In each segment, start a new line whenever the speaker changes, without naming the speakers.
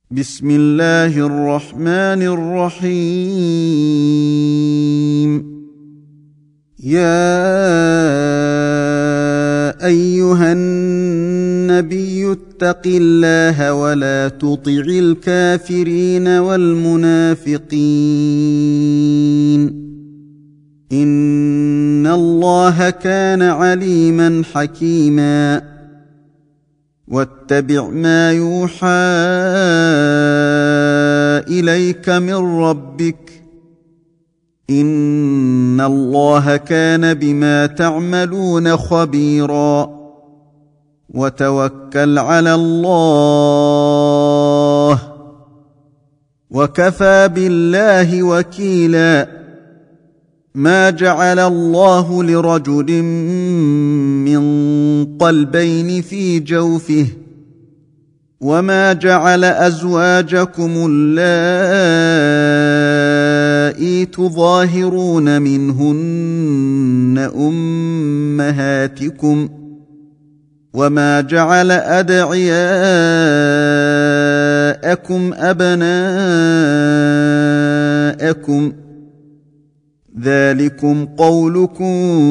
بسم الله الرحمن الرحيم. يا أيها النبي اتق الله ولا تطع الكافرين والمنافقين إن الله كان عليما حكيما. واتبع ما يوحى إليك من ربك إن الله كان بما تعملون خبيرا. وتوكل على الله وكفى بالله وكيلا. ما جعل الله لرجل من قلبين في جوفه وما جعل أزواجكم اللائي تظاهرون منهن أمهاتكم وما جعل أدعياءكم أبناءكم ذلكم قولكم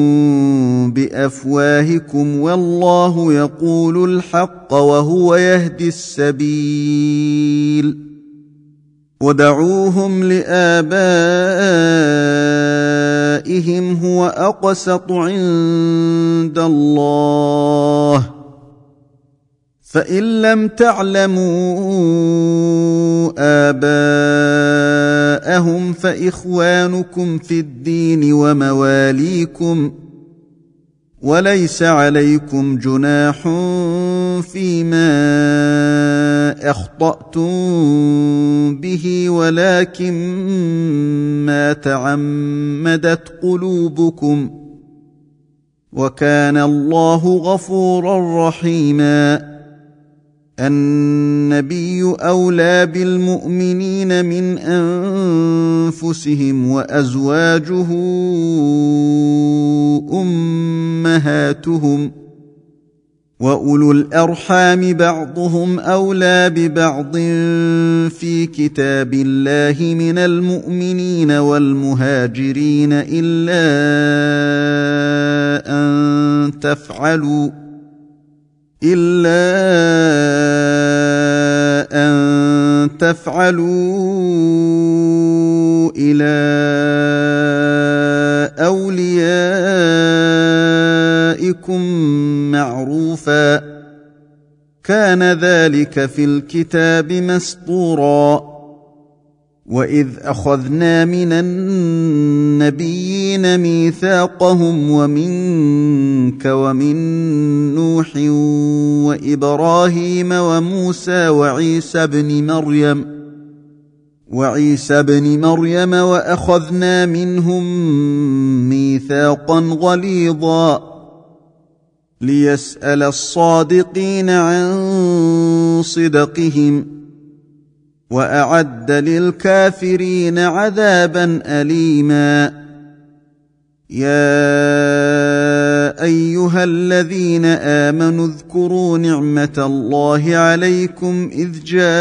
بأفواهكم والله يقول الحق وهو يهدي السبيل. ودعوهم لآبائهم هو أقسط عند الله فإن لم تعلموا آباءهم فإخوانكم في الدين ومواليكم وليس عليكم جناح فيما أخطأتم به ولكن ما تعمدت قلوبكم وكان الله غفورا رحيما. النبي أولى بالمؤمنين من أنفسهم وأزواجه أمهاتهم وأولو الأرحام بعضهم أولى ببعض في كتاب الله من المؤمنين والمهاجرين إلا أن تفعلوا إلى أوليائكم معروفا كان ذلك في الكتاب مسطورا. وإذ أخذنا من النبيين ميثاقهم ومنك ومن نوح وإبراهيم وموسى وعيسى بن مريم وأخذنا منهم ميثاقا غليظا ليسأل الصادقين عن صدقهم وأعد للكافرين عذابا أليما. يا أيها الذين آمنوا اذكروا نعمة الله عليكم إذ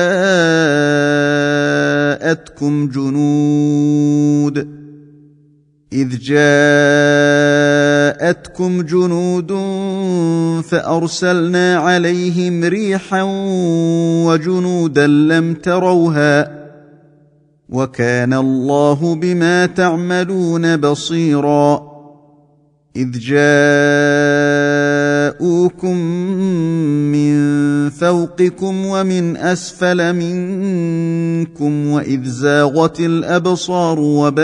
جاءتكم جنود فأرسلنا عليهم ريحا وجنودا لم تروها وكان الله بما تعملون بصيرا. إذ جاءوكم من فوقكم ومن أسفل منكم وإذ زاغت الأبصار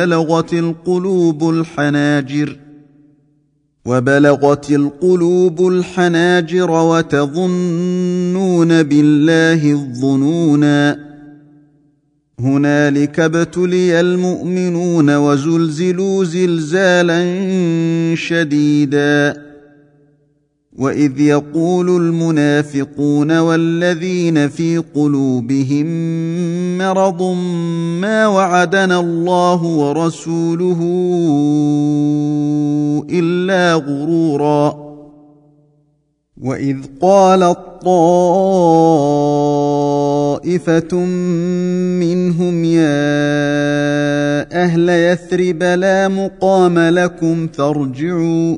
وبلغت القلوب الحناجر وتظنون بالله الظنونا. هنالك ابتلي المؤمنون وزلزلوا زلزالا شديدا. وإذ يقول المنافقون والذين في قلوبهم مرض ما وعدنا الله ورسوله إلا غرورا. وإذ قالت طائفة منهم يا أهل يثرب لا مقام لكم فارجعوا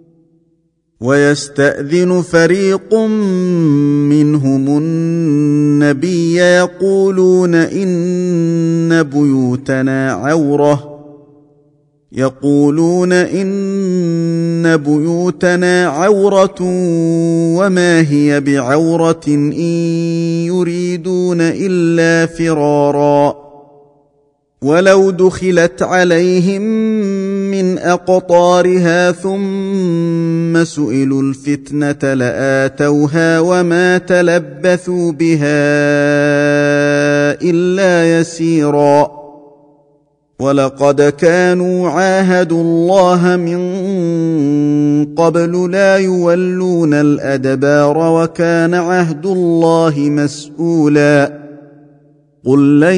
ويستأذن فريق منهم النبي يقولون إن بيوتنا عورة وما هي بعورة إن يريدون إلا فرارا ولو دخلت عليهم من أقطارها ثم سئلوا الفتنة لآتوها وما تلبثوا بها إلا يسيرا ولقد كانوا عاهدوا الله من قبل لا يولون الأدبار وكان عهد الله مسؤولا قل لن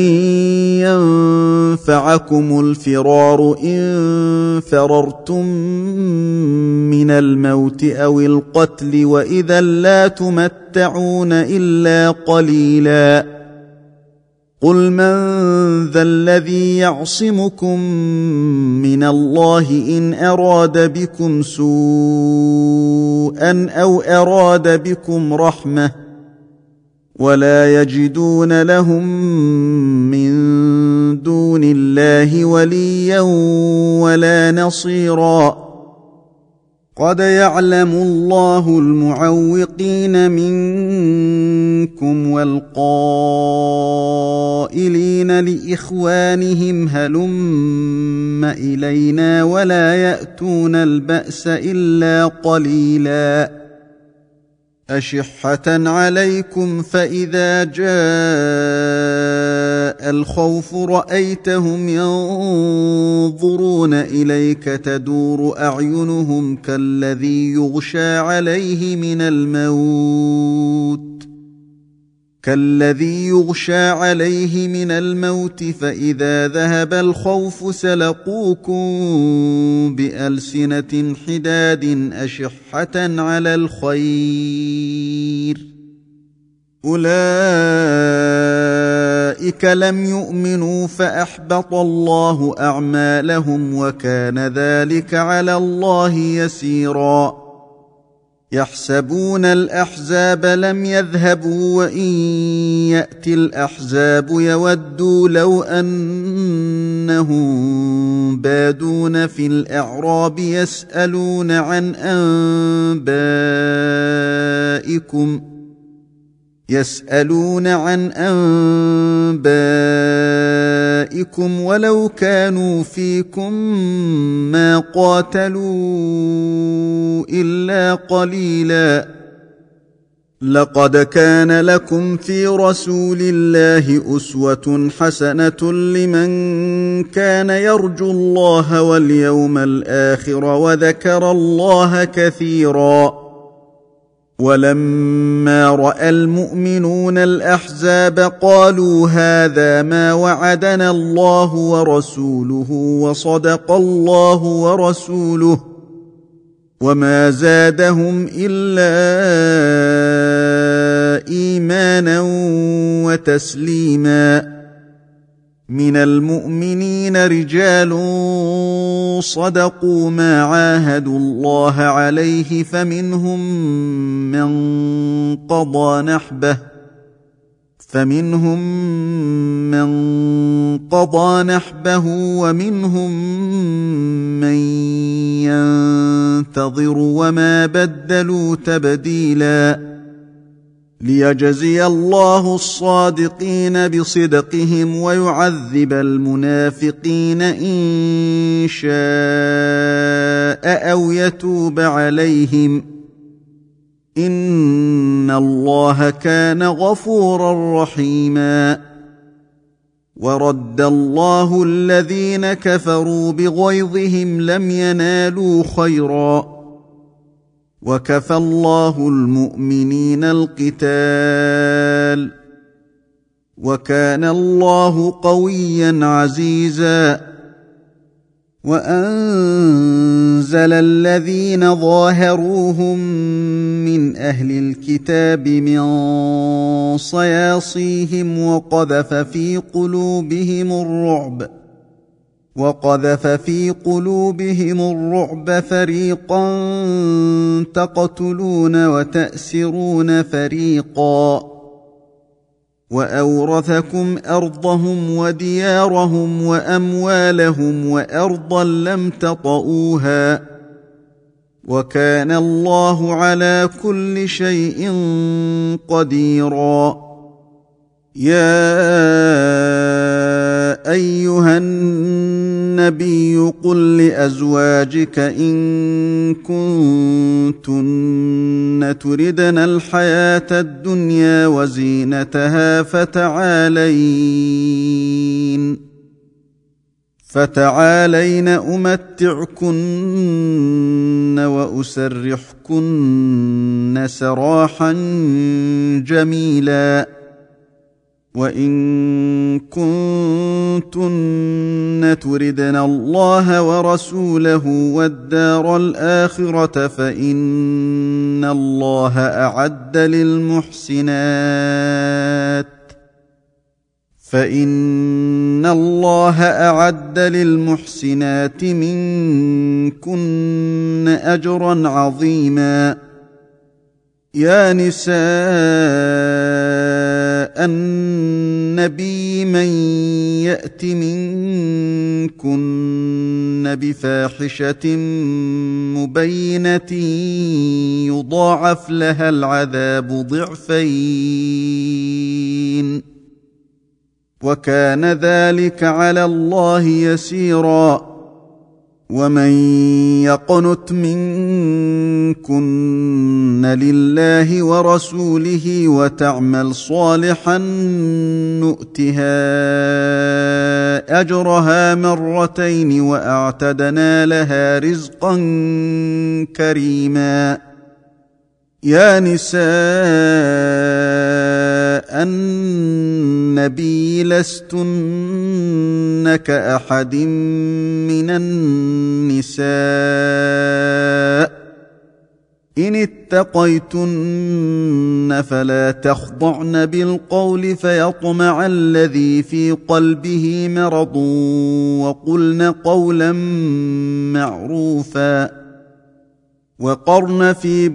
ينفعكم الفرار إن فررتم من الموت أو القتل وإذا لا تمتعون إلا قليلا قل من ذا الذي يعصمكم من الله إن أراد بكم سوءا أو أراد بكم رحمة ولا يجدون لهم من دون الله وليا ولا نصيرا قد يعلم الله المعوقين منكم والقائلين لإخوانهم هلم إلينا ولا يأتون البأس إلا قليلا أشحة عليكم فإذا جاء الخوف رأيتهم ينظرون إليك تدور أعينهم كالذي يغشى عليه من الموت فإذا ذهب الخوف سلقوكم بألسنة حداد أشحة على الخير أولئك لم يؤمنوا فأحبط الله أعمالهم وكان ذلك على الله يسيرا يحسبون الأحزاب لم يذهبوا وإن يأتي الأحزاب يودوا لو أنهم بادون في الأعراب يسألون عن أنبائكم ولو كانوا فيكم ما قاتلوا إلا قليلا لقد كان لكم في رسول الله أسوة حسنة لمن كان يرجو الله واليوم الآخر وذكر الله كثيرا ولما رأى المؤمنون الأحزاب قالوا هذا ما وعدنا الله ورسوله وصدق الله ورسوله وما زادهم إلا إيمانا وتسليما من المؤمنين رجال صدقوا ما عاهدوا الله عليه فمنهم من قضى نحبه ومنهم من ينتظر وما بدلوا تبديلا ليجزي الله الصادقين بصدقهم ويعذب المنافقين إن شاء أو يتوب عليهم إن الله كان غفورا رحيما ورد الله الذين كفروا بغيظهم لم ينالوا خيرا وكفى الله المؤمنين القتال وكان الله قويا عزيزا وأنزل الذين ظاهروهم من أهل الكتاب من صياصيهم وقذف في قلوبهم الرعب فريقا تقتلون وتأسرون فريقا وأورثكم أرضهم وديارهم وأموالهم وأرضا لم تطئوها وكان الله على كل شيء قديرا. يا أيها النبي قل لأزواجك إن كنتن تردن الحياة الدنيا وزينتها فتعالين أمتعكن وأسرحكن سراحا جميلا. وإن كنتن تردن الله ورسوله والدار الآخرة فإن الله أعد للمحسنات منكن أجرا عظيما. يا نساء النبي من يأت منكن بفاحشة مبينة يضاعف لها العذاب ضعفين وكان ذلك على الله يسيرا. ومن يقنت منكن لله ورسوله وتعمل صالحا نؤتها أجرها مرتين وأعتدنا لها رزقا كريما. يا نساء النبي لستن كأحد من النساء إن اتقيتن فلا تخضعن بالقول فيطمع الذي في قلبه مرض وقلن قولا معروفا. وقرن في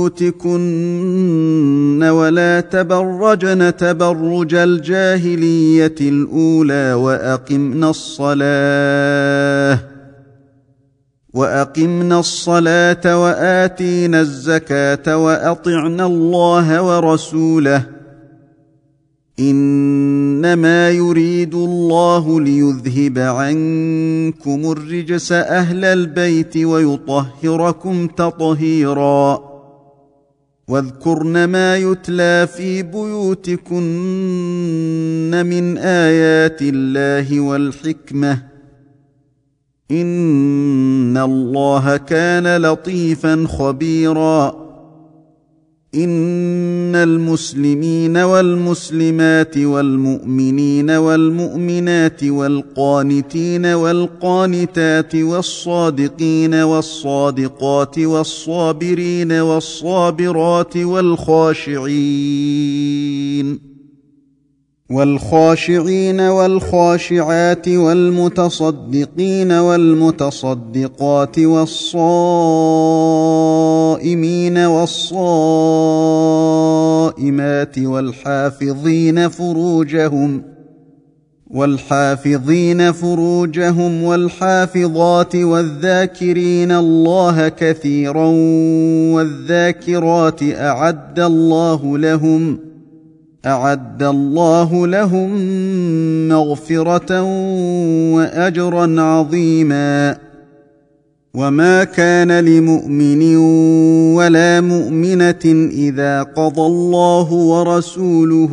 بيوتكن ولا تبرجن تبرج الجاهلية الأولى وأقمنا الصلاة وآتينا الزكاة وأطعنا الله ورسوله إنما يريد الله ليذهب عنكم الرجس أهل البيت ويطهركم تطهيرا. واذكرن ما يتلى في بيوتكن من آيات الله والحكمة إن الله كان لطيفا خبيرا. إن المسلمين والمسلمات والمؤمنين والمؤمنات والقانتين والقانتات والصادقين والصادقات والصابرين والصابرات والخاشعين والخاشعات والمتصدقين والمتصدقات والصائمين والصائمات والحافظين فروجهم والحافظات والذاكرين الله كثيرا والذاكرات أعد الله لهم مغفرة وأجرا عظيما. وما كان لمؤمن ولا مؤمنة إذا قضى الله ورسوله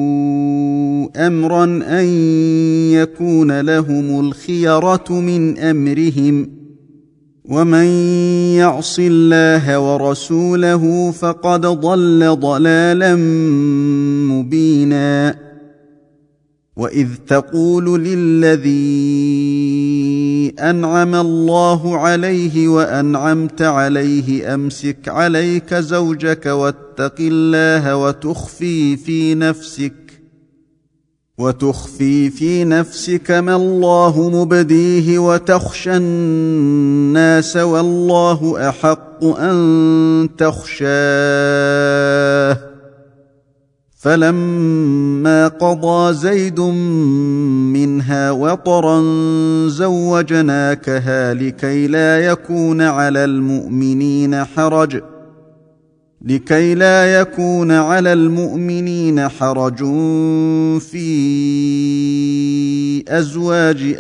أمرا أن يكون لهم الخيرة من أمرهم ومن يعص الله ورسوله فقد ضل ضلالا مبينا. واذ تقول للذي انعم الله عليه وانعمت عليه امسك عليك زوجك واتق الله وتخفي في نفسك ما الله مبديه وتخشى الناس والله احق ان تخشاه فلما قضى زيد منها وطرا زوجناكها لكي لا يكون على المؤمنين حرج في أزواج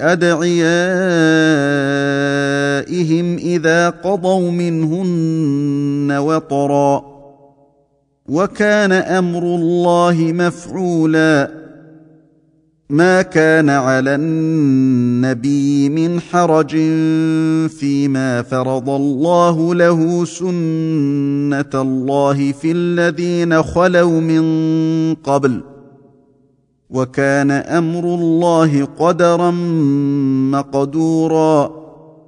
أدعيائهم إذا قضوا منهن وطرا وكان أمر الله مفعولا ما كان على النبي من حرج فيما فرض الله له سنة الله في الذين خلوا من قبل وكان أمر الله قدرا مقدورا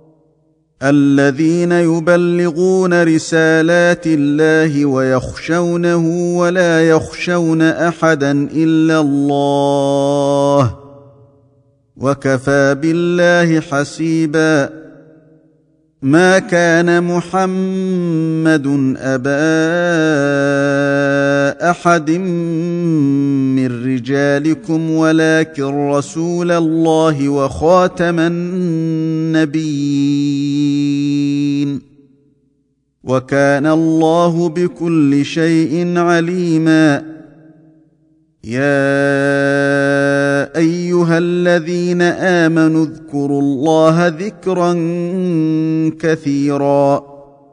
الذين يبلغون رسالات الله ويخشونه ولا يخشون أحدا إلا الله وكفى بالله حسيبا ما كان محمد أبا أحد من رجالكم ولكن رسول الله وخاتم النبيين وكان الله بكل شيء عليما يا أيها الذين آمنوا اذكروا الله ذكرا كثيرا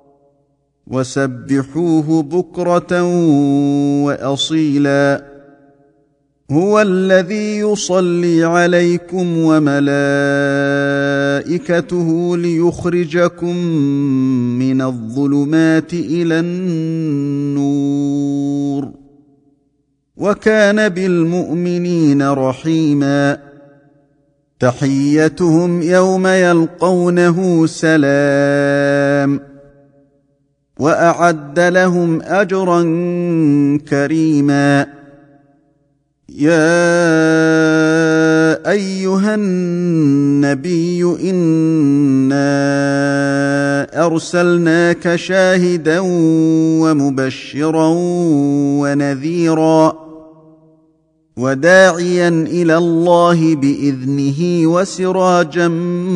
وسبحوه بكرة وأصيلا هو الذي يصلي عليكم وملائكته ليخرجكم من الظلمات إلى النور وكان بالمؤمنين رحيما تحيتهم يوم يلقونه سلام وأعد لهم أجرا كريما يا أيها النبي إنا أرسلناك شاهدا ومبشرا ونذيرا وداعيا إلى الله بإذنه وسراجا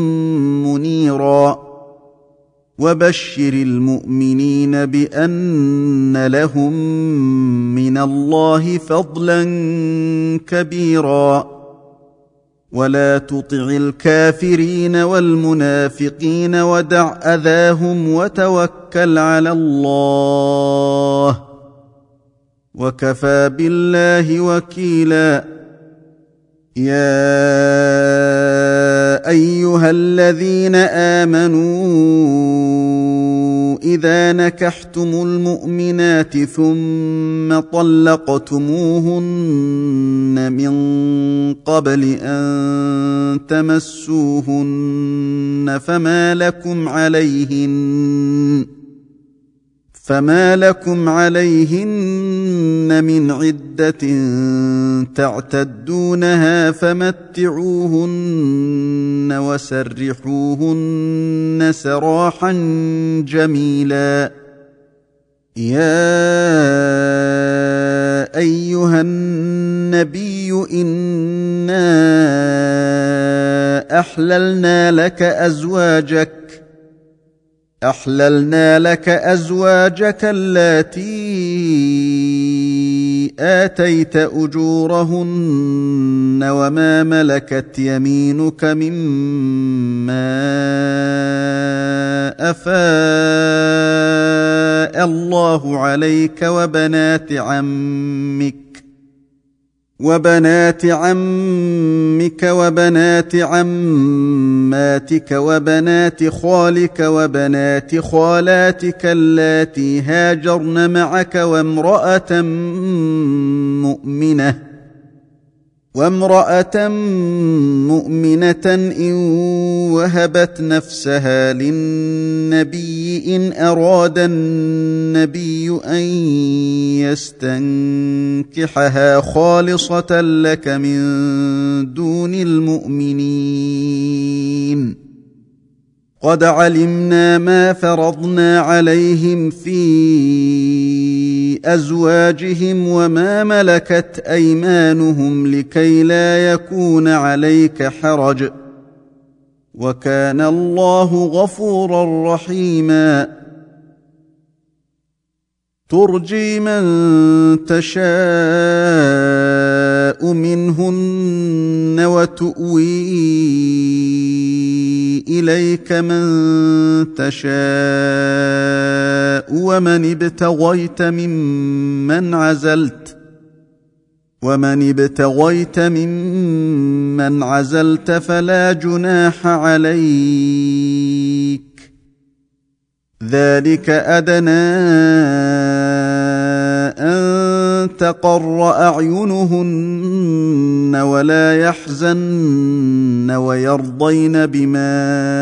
منيرا وبشر المؤمنين بأن لهم من الله فضلا كبيرا ولا تطع الكافرين والمنافقين ودع أذاهم وتوكل على الله وكفى بالله وكيلا يا أيها الذين آمنوا إذا نكحتم المؤمنات ثم طلقتموهن من قبل أن تمسوهن فما لكم عليهن من عدة تعتدونها فمتعوهن وسرحوهن سراحا جميلا يا أيها النبي إنا أحللنا لك أزواجك اللاتي آتيت أجورهن وما ملكت يمينك مما أفاء الله عليك وبنات عمك وبنات عماتك وبنات خالك وبنات خالاتك اللاتي هاجرن معك وامرأة مؤمنة وامرأة مؤمنة إن وهبت نفسها للنبي إن أراد النبي أن يستنكحها خالصة لك من دون المؤمنين قد علمنا ما فرضنا عليهم في أزواجهم وما ملكت أيمانهم لكي لا يكون عليك حرج وكان الله غفورا رحيما ترجي من تشاء منهن وتؤوي إليك من تشاء ومن ابتغيت ممن عزلت فلا جناح عليك ذلك أدنى أن تقر أعينهن ولا يحزن ويرضين بما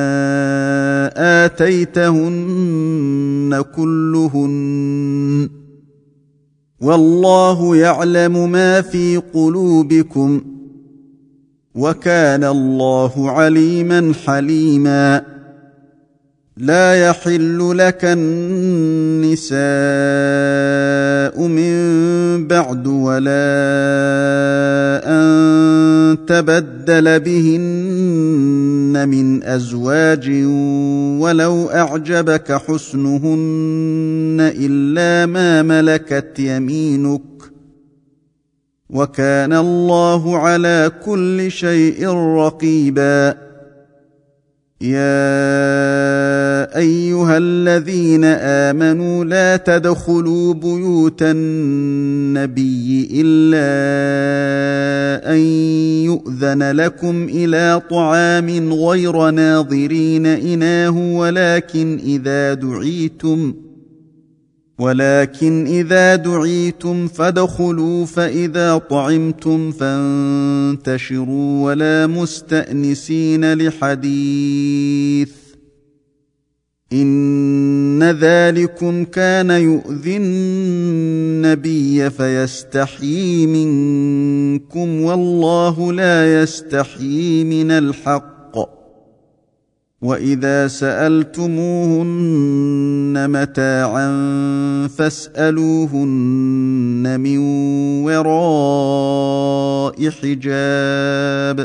آتيتهن كلهن والله يعلم ما في قلوبكم وكان الله عليما حليما لا يحل لك النساء من بعد ولا أن تبدل بهن من أزواج ولو أعجبك حسنهن إلا ما ملكت يمينك وكان الله على كل شيء رقيبا يا أيها الذين آمنوا لا تدخلوا بيوت النبي إلا أن يؤذن لكم إلى طعام غير ناظرين إناه ولكن إذا دعيتم فادخلوا فإذا طعمتم فانتشروا ولا مستأنسين لحديث إن ذلكم كان يؤذي النبي فيستحيي منكم والله لا يستحيي من الحق وإذا سألتموهن متاعا فاسألوهن من وراء حجاب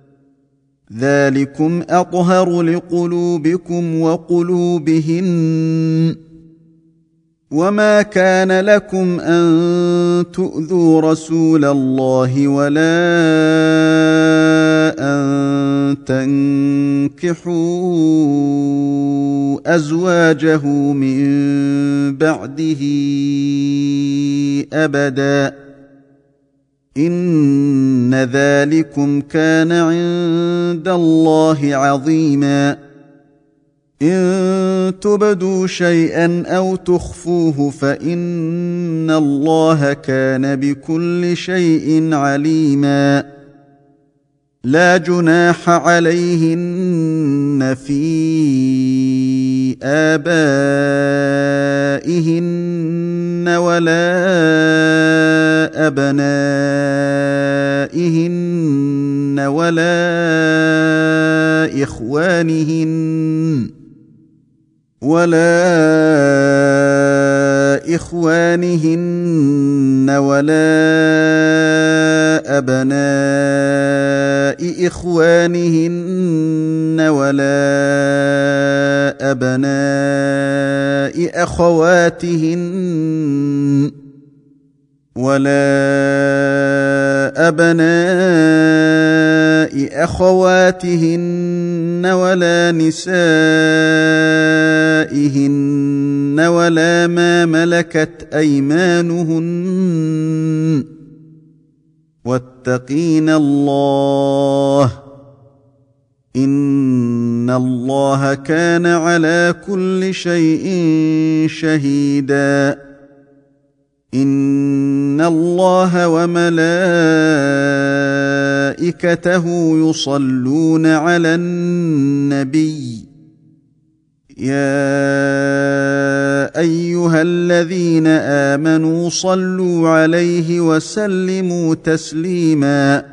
ذلكم أطهر لقلوبكم وقلوبهن وما كان لكم أن تؤذوا رسول الله ولا أن تنكحوا أزواجه من بعده أبدا إن ذلكم كان عند الله عظيما إن تبدوا شيئا أو تخفوه فإن الله كان بكل شيء عليما لا جناح عليهن في آبائهن ولا أبنائهن ولا إخوانهن ولا أبناء إخوانهن ولا أبناء أخواتهن ولا نسائهن ولا ما ملكت أيمانهن واتقين الله إن الله كان على كل شيء شهيدا إن الله وملائكته وملائكته يصلون على النبي يا ايها الذين امنوا صلوا عليه وسلموا تسليما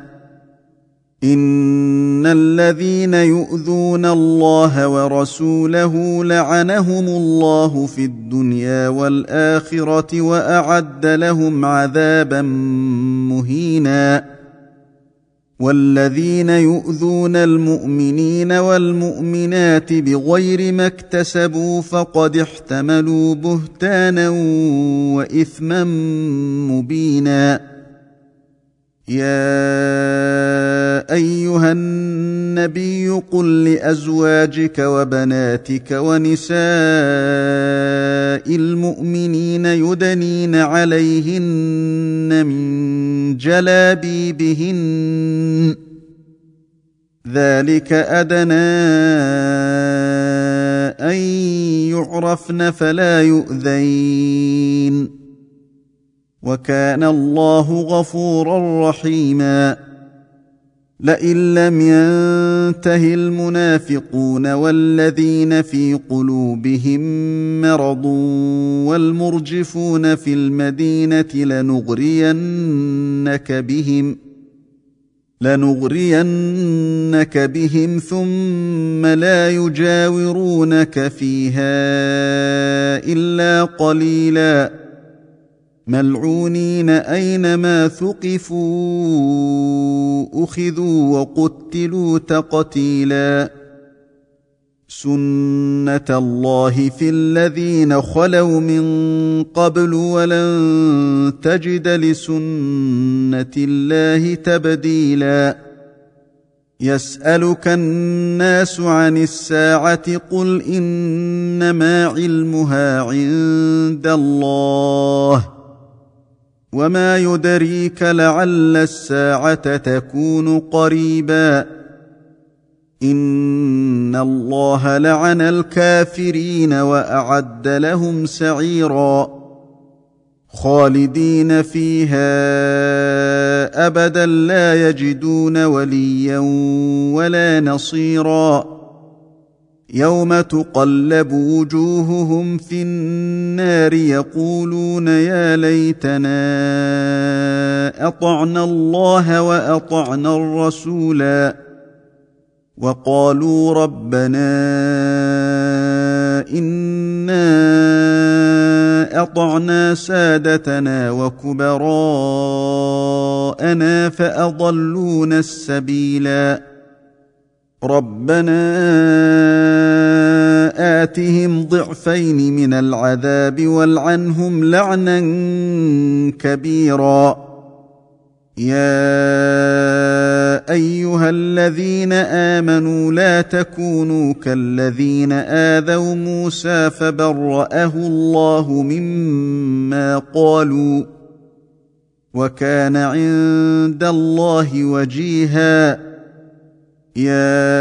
ان الذين يؤذون الله ورسوله لعنهم الله في الدنيا والاخره واعد لهم عذابا مهينا والذين يؤذون المؤمنين والمؤمنات بغير ما اكتسبوا فقد احتملوا بهتانا واثما مبينا يا ايها النبي قل لازواجك وبناتك ونساء المؤمنين يدنين عليهن من جلابيبهن ذلك ادنى ان يعرفن فلا يؤذين وكان الله غفورا رحيما لئن لم ينته المنافقون والذين في قلوبهم مرض والمرجفون في المدينة لنغرينك بهم ثم لا يجاورونك فيها إلا قليلا ملعونين أينما ثقفوا أخذوا وقتلوا تقتيلا سنة الله في الذين خلوا من قبل ولن تجد لسنة الله تبديلا يسألك الناس عن الساعة قل إنما علمها عند الله وما يدريك لعل الساعة تكون قريبا إن الله لعن الكافرين وأعد لهم سعيرا خالدين فيها أبدا لا يجدون وليا ولا نصيرا يوم تقلب وجوههم في النار يقولون يا ليتنا أطعنا الله وأطعنا الرسولا وقالوا ربنا إنا أطعنا سادتنا وكبراءنا فأضلونا السبيلا ربنا آتهم ضعفين من العذاب والعنهم لعنا كبيرا يا أيها الذين آمنوا لا تكونوا كالذين آذوا موسى فبرأه الله مما قالوا وكان عند الله وجيها يا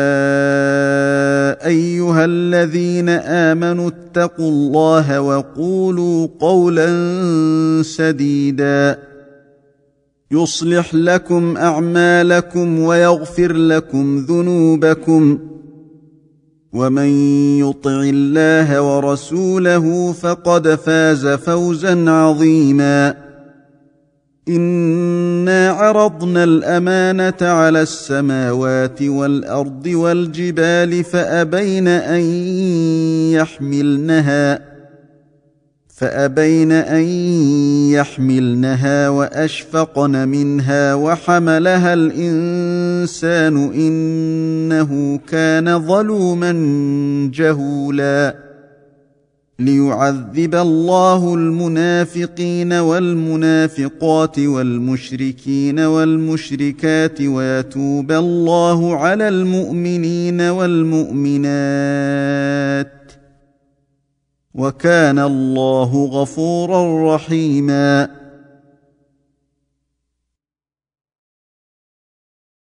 أيها الذين آمنوا اتقوا الله وقولوا قولا سديدا يصلح لكم أعمالكم ويغفر لكم ذنوبكم ومن يطع الله ورسوله فقد فاز فوزا عظيما إنا عرضنا الأمانة على السماوات والأرض والجبال فأبين أن يحملنها وأشفقن منها وحملها الإنسان إنه كان ظلوما جهولا ليعذب الله المنافقين والمنافقات والمشركين والمشركات ويتوب الله على المؤمنين والمؤمنات وكان الله غفورا رحيما